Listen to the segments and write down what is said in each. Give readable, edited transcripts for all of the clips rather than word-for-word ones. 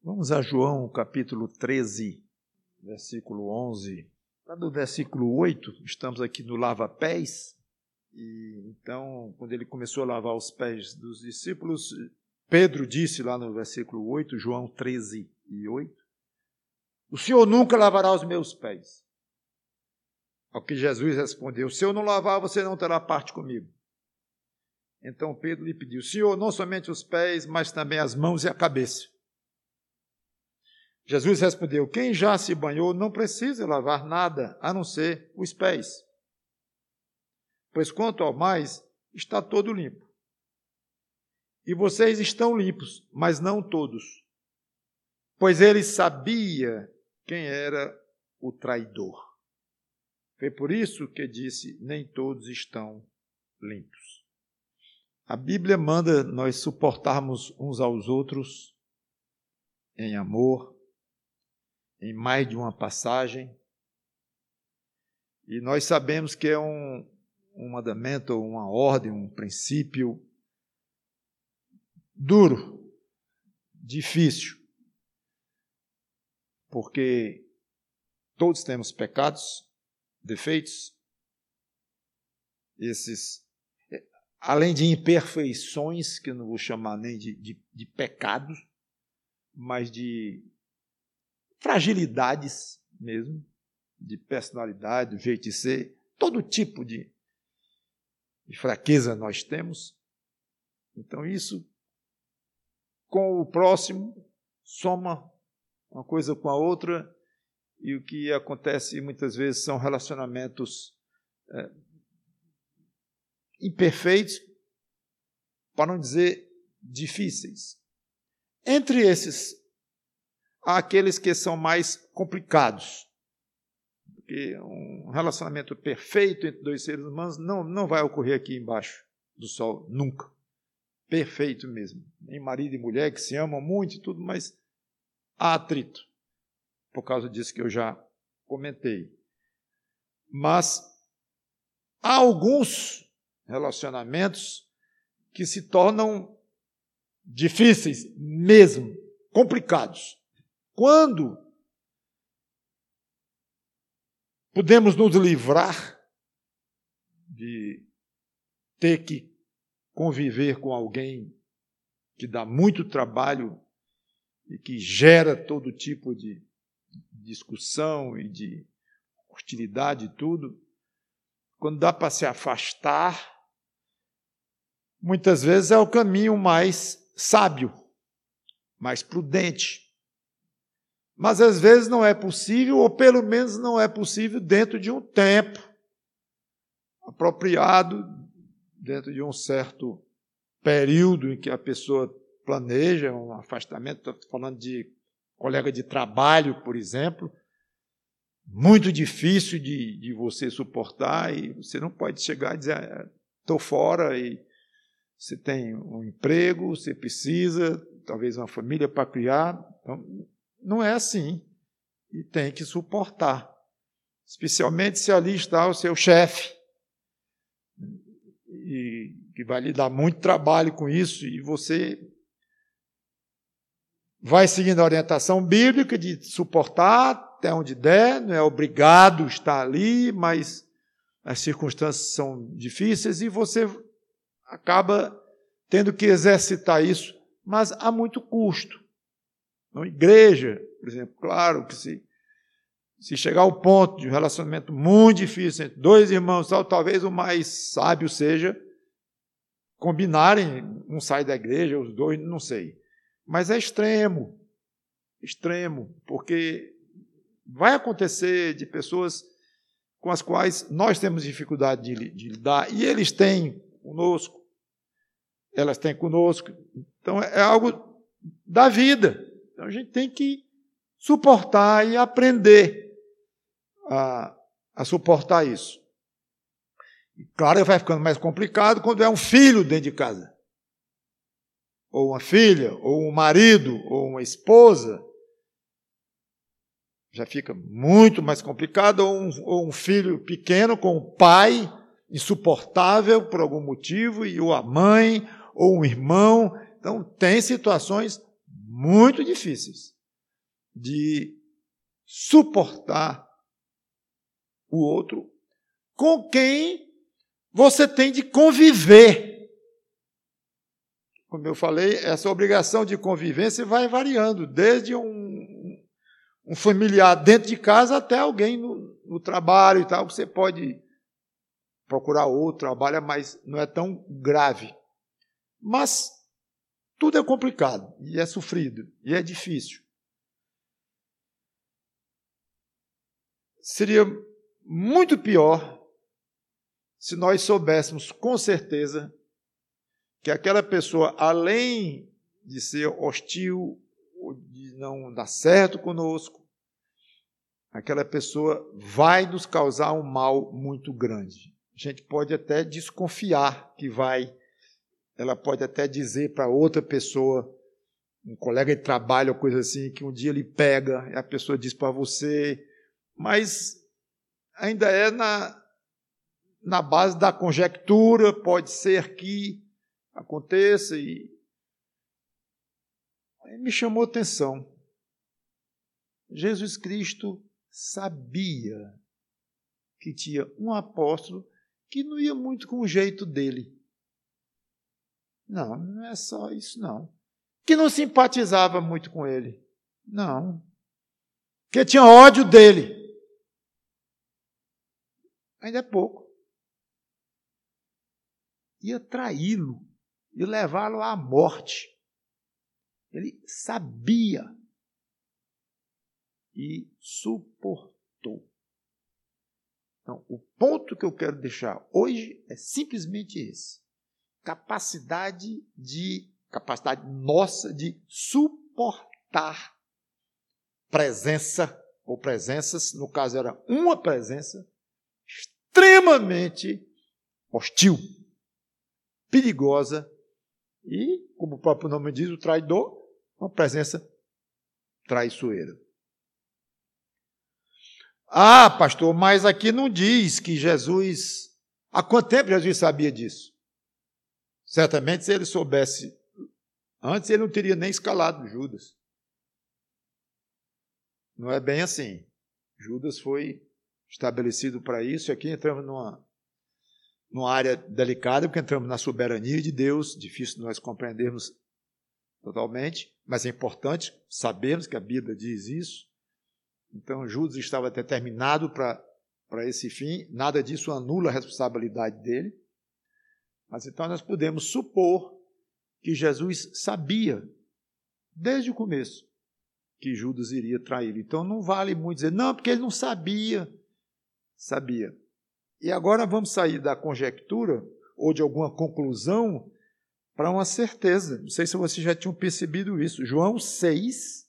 Vamos a João, capítulo 13, versículo 11. Lá no versículo 8, estamos aqui no lava-pés. E então, quando ele começou a lavar os pés dos discípulos, Pedro disse lá no versículo 8, João 13 e 8, o Senhor nunca lavará os meus pés. Ao que Jesus respondeu, se eu não lavar, você não terá parte comigo. Então Pedro lhe pediu, Senhor, não somente os pés, mas também as mãos e a cabeça. Jesus respondeu, quem já se banhou não precisa lavar nada, a não ser os pés. Pois quanto ao mais, está todo limpo. E vocês estão limpos, mas não todos. Pois ele sabia quem era o traidor. Foi por isso que disse, nem todos estão limpos. A Bíblia manda nós suportarmos uns aos outros em amor, em mais de uma passagem, e nós sabemos que é um mandamento, uma ordem, um princípio duro, difícil, porque todos temos pecados, defeitos, esses, além de imperfeições, que eu não vou chamar nem de pecados, mas de fragilidades mesmo, de personalidade, do jeito de ser, todo tipo de fraqueza nós temos. Então isso, com o próximo, soma uma coisa com a outra, e o que acontece muitas vezes são relacionamentos imperfeitos, para não dizer difíceis. Entre esses, há aqueles que são mais complicados, porque um relacionamento perfeito entre dois seres humanos não vai ocorrer aqui embaixo do sol, nunca. Perfeito mesmo. Nem marido e mulher que se amam muito e tudo, mas há atrito, por causa disso que eu já comentei. Mas há alguns relacionamentos que se tornam difíceis mesmo, complicados. Quando podemos nos livrar de ter que conviver com alguém que dá muito trabalho e que gera todo tipo de discussão e de hostilidade e tudo, quando dá para se afastar, muitas vezes é o caminho mais sábio, mais prudente. Mas às vezes não é possível, ou pelo menos não é possível dentro de um tempo apropriado, dentro de um certo período em que a pessoa planeja um afastamento. Estou falando de colega de trabalho, por exemplo, muito difícil de você suportar, e você não pode chegar e dizer, estou fora, e você tem um emprego, você precisa, talvez uma família para criar. Então, não é assim, e tem que suportar, especialmente se ali está o seu chefe, e que vai lhe dar muito trabalho com isso, e você vai seguindo a orientação bíblica de suportar até onde der, não é obrigado a estar ali, mas as circunstâncias são difíceis e você acaba tendo que exercitar isso, mas a muito custo. Na igreja, por exemplo, claro que se chegar ao ponto de um relacionamento muito difícil entre dois irmãos, talvez o mais sábio seja combinarem, um sai da igreja, os dois, não sei. Mas é extremo, porque vai acontecer de pessoas com as quais nós temos dificuldade de lidar, e eles têm conosco, elas têm conosco. Então é algo da vida. Então a gente tem que suportar e aprender a suportar isso. E claro, vai ficando mais complicado quando é um filho dentro de casa, ou uma filha, ou um marido, ou uma esposa. Já fica muito mais complicado, ou um filho pequeno com o pai insuportável por algum motivo, e ou a mãe, ou um irmão. Então, tem situações muito difíceis de suportar o outro com quem você tem de conviver. Como eu falei, essa obrigação de convivência vai variando, desde um familiar dentro de casa até alguém no trabalho e tal. Você pode procurar outro trabalho, mas não é tão grave. Mas tudo é complicado, e é sofrido, e é difícil. Seria muito pior se nós soubéssemos com certeza que aquela pessoa, além de ser hostil, ou de não dar certo conosco, aquela pessoa vai nos causar um mal muito grande. A gente pode até desconfiar que vai. Ela pode até dizer para outra pessoa, um colega de trabalho ou coisa assim, que um dia ele pega e a pessoa diz para você, mas ainda é na base da conjectura, pode ser que aconteça. E aí me chamou a atenção. Jesus Cristo sabia que tinha um apóstolo que não ia muito com o jeito dele. Não, não é só isso, não. Que não simpatizava muito com ele. Não. Que tinha ódio dele. Ainda é pouco. Ia traí-lo e levá-lo à morte. Ele sabia e suportou. Então, o ponto que eu quero deixar hoje é simplesmente esse. Capacidade nossa de suportar presença, ou presenças, no caso era uma presença, extremamente hostil, perigosa e, como o próprio nome diz, o traidor, uma presença traiçoeira. Ah, pastor, mas aqui não diz que Jesus... Há quanto tempo Jesus sabia disso? Certamente, se ele soubesse antes, ele não teria nem escalado Judas. Não é bem assim. Judas foi estabelecido para isso, e aqui entramos numa área delicada, porque entramos na soberania de Deus, difícil nós compreendermos totalmente, mas é importante sabermos que a Bíblia diz isso. Então, Judas estava determinado para esse fim, nada disso anula a responsabilidade dele. Mas então nós podemos supor que Jesus sabia, desde o começo, que Judas iria traí-lo. Então não vale muito dizer, não, porque ele não sabia. Sabia. E agora vamos sair da conjectura, ou de alguma conclusão, para uma certeza. Não sei se vocês já tinham percebido isso. João 6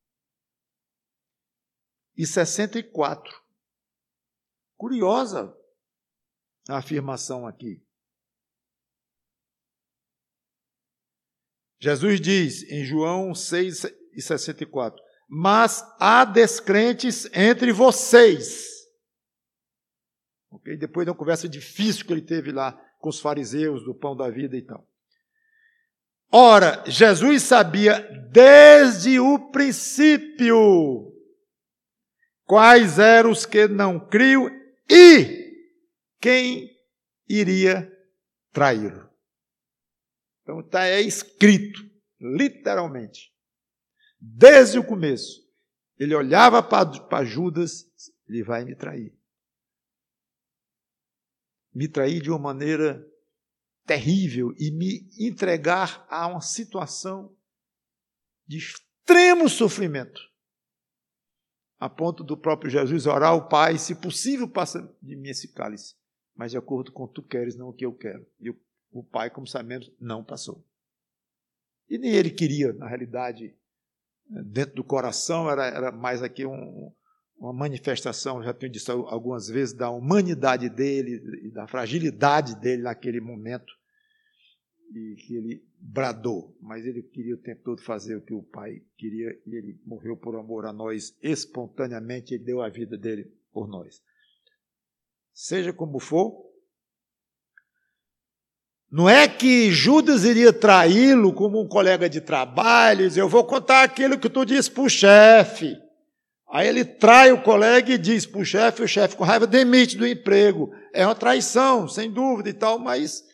e 64. Curiosa a afirmação aqui. Jesus diz em João 6 e 64, mas há descrentes entre vocês. Okay? Depois de uma conversa difícil que ele teve lá com os fariseus do pão da vida e tal. Ora, Jesus sabia desde o princípio quais eram os que não criam e quem iria traí-lo. Então está escrito, literalmente. Desde o começo, ele olhava para Judas, ele vai me trair. Me trair de uma maneira terrível e me entregar a uma situação de extremo sofrimento. A ponto do próprio Jesus orar ao Pai, se possível, passa de mim esse cálice, mas de acordo com o que tu queres, não o que eu quero. E o Pai, como sabemos, não passou. E nem ele queria, na realidade, dentro do coração, era mais aqui uma manifestação, já tenho dito algumas vezes, da humanidade dele e da fragilidade dele naquele momento, e que ele bradou, mas ele queria o tempo todo fazer o que o Pai queria, e ele morreu por amor a nós espontaneamente, ele deu a vida dele por nós. Seja como for, Não é que Judas iria traí-lo como um colega de trabalho, dizer, eu vou contar aquilo que tu disse para o chefe. Aí ele trai o colega e diz para o chefe com raiva demite do emprego. É uma traição, sem dúvida e tal, mas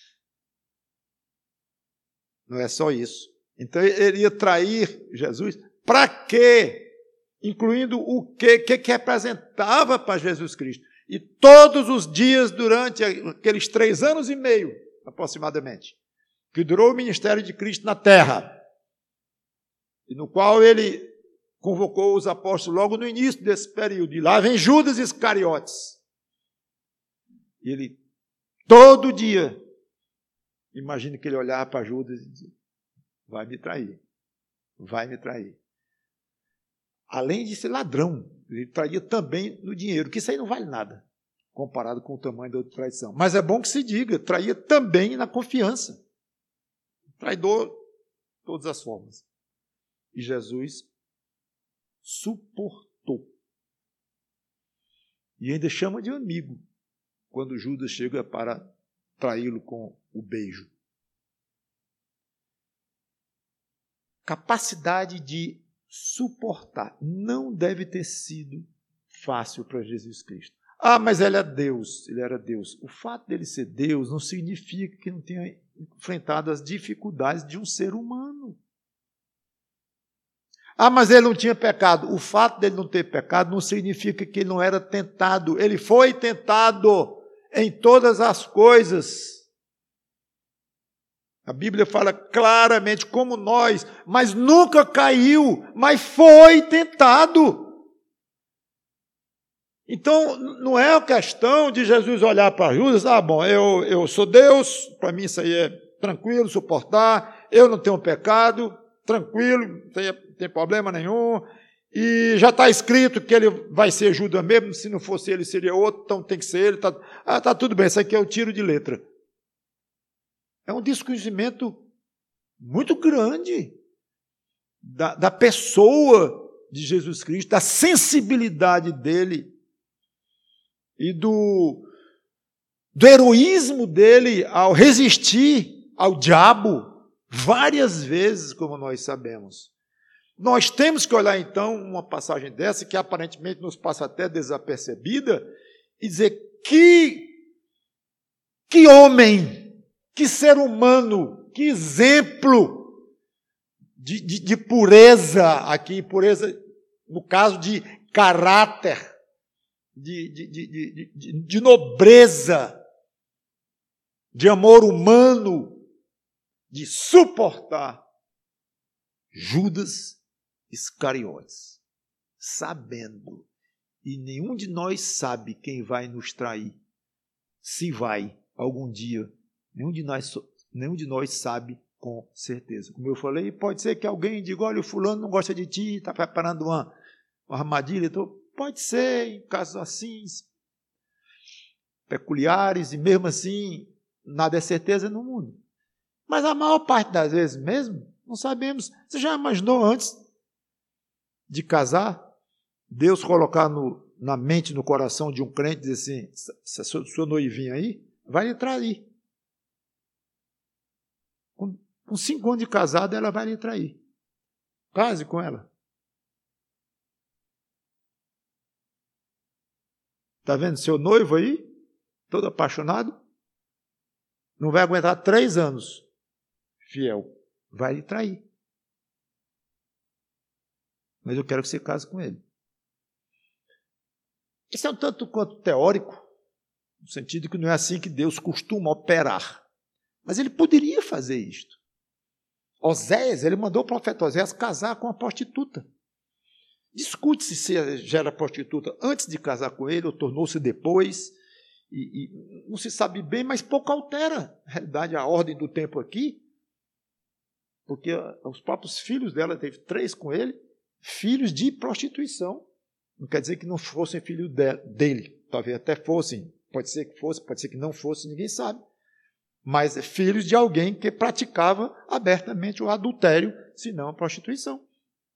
não é só isso. Então ele ia trair Jesus. Para quê? Incluindo o que representava para Jesus Cristo. E todos os dias, durante aqueles 3 anos e meio, aproximadamente, que durou o ministério de Cristo na terra, e no qual ele convocou os apóstolos logo no início desse período, e lá vem Judas Iscariotes. E ele, todo dia, imagina que ele olhava para Judas e dizia, vai me trair, vai me trair. Além de ser ladrão, ele traía também no dinheiro, que isso aí não vale nada, comparado com o tamanho da outra traição. Mas é bom que se diga, traía também na confiança. Traidor de todas as formas. E Jesus suportou. E ainda chama de amigo, quando Judas chega para traí-lo com o beijo. Capacidade de suportar não deve ter sido fácil para Jesus Cristo. Ah, mas ele é Deus, ele era Deus. O fato dele ser Deus não significa que não tenha enfrentado as dificuldades de um ser humano. Ah, mas ele não tinha pecado. O fato dele não ter pecado não significa que ele não era tentado. Ele foi tentado em todas as coisas. A Bíblia fala claramente como nós, mas nunca caiu, mas foi tentado. Então, não é a questão de Jesus olhar para Judas, bom, eu sou Deus, para mim isso aí é tranquilo, suportar, eu não tenho pecado, tranquilo, não tem problema nenhum, e já está escrito que ele vai ser Judas mesmo, se não fosse ele seria outro, então tem que ser ele, tá tudo bem, isso aqui é o tiro de letra. É um desconhecimento muito grande da pessoa de Jesus Cristo, da sensibilidade dele e do heroísmo dele ao resistir ao diabo várias vezes, como nós sabemos. Nós temos que olhar, então, uma passagem dessa que aparentemente nos passa até desapercebida e dizer que homem, que ser humano, que exemplo de pureza aqui, pureza no caso de caráter, de nobreza, de amor humano, de suportar Judas Iscariotes, sabendo, e nenhum de nós sabe quem vai nos trair, se vai algum dia. Nenhum de nós sabe com certeza. Como eu falei, pode ser que alguém diga, olha, o fulano não gosta de ti, está preparando uma armadilha. Então, pode ser, em casos assim, peculiares, e mesmo assim, nada é certeza no mundo. Mas a maior parte das vezes mesmo, não sabemos. Você já imaginou antes de casar, Deus colocar na mente, no coração de um crente, dizer assim, se a sua noivinha aí, vai lhe trair. Com 5 anos de casado, ela vai lhe trair. Case com ela. Está vendo seu noivo aí? Todo apaixonado? Não vai aguentar 3 anos fiel. Vai lhe trair. Mas eu quero que você case com ele. Isso é um tanto quanto teórico, no sentido que não é assim que Deus costuma operar. Mas ele poderia fazer isto. Oséias, ele mandou o profeta Oséias casar com uma prostituta. Discute-se se já era prostituta antes de casar com ele ou tornou-se depois. E não se sabe bem, mas pouco altera, na realidade, a ordem do tempo aqui. Porque os próprios filhos dela, teve 3 com ele, filhos de prostituição. Não quer dizer que não fossem filhos dele. Talvez até fossem. Pode ser que fosse, pode ser que não fosse, ninguém sabe. Mas filhos de alguém que praticava abertamente o adultério, se não a prostituição.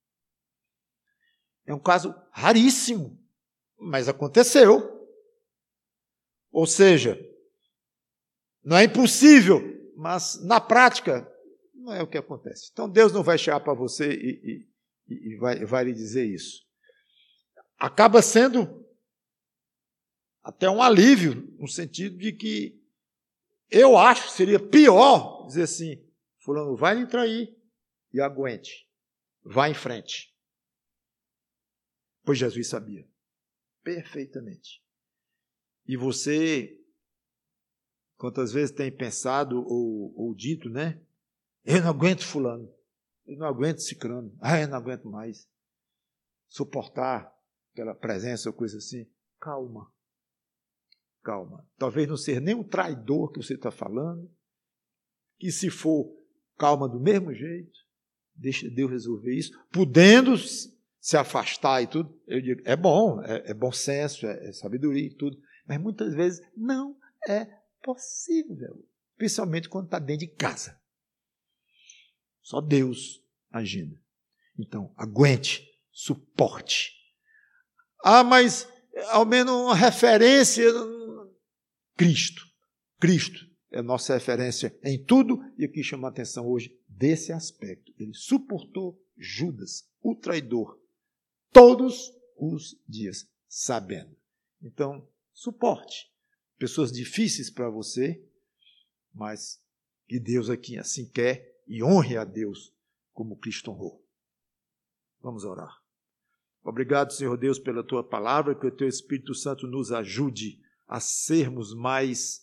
É um caso raríssimo, mas aconteceu. Ou seja, não é impossível mas na prática não é o que acontece. Então Deus não vai chegar para você e vai lhe dizer isso. Acaba sendo até um alívio, no sentido de que eu acho que seria pior dizer assim, fulano vai lhe trair e aguente, vá em frente. Pois Jesus sabia perfeitamente. E você, quantas vezes tem pensado ou dito, né? Eu não aguento fulano, eu não aguento cicrano, eu não aguento mais suportar aquela presença ou coisa assim. Calma. Calma. Talvez não seja nem um traidor que você está falando, que se for, calma do mesmo jeito, deixa Deus resolver isso, podendo se afastar e tudo. Eu digo, é bom, é bom senso, é sabedoria e tudo, mas muitas vezes não é possível, principalmente quando está dentro de casa. Só Deus agindo. Então, aguente, suporte. Mas ao menos uma referência, Cristo. Cristo é a nossa referência em tudo, e aqui chama a atenção hoje desse aspecto. Ele suportou Judas, o traidor, todos os dias, sabendo. Então, suporte. Pessoas difíceis para você, mas que Deus aqui assim quer, e honre a Deus como Cristo honrou. Vamos orar. Obrigado, Senhor Deus, pela Tua palavra, que o Teu Espírito Santo nos ajude a sermos mais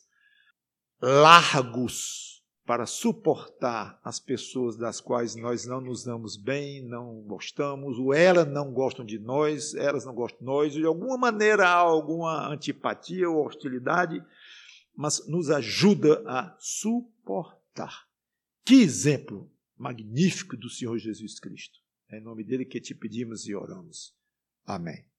largos para suportar as pessoas das quais nós não nos damos bem, não gostamos, ou elas não gostam de nós, elas não gostam de nós, de alguma maneira há alguma antipatia ou hostilidade, mas nos ajuda a suportar. Que exemplo magnífico do Senhor Jesus Cristo. É em nome dele que te pedimos e oramos. Amém.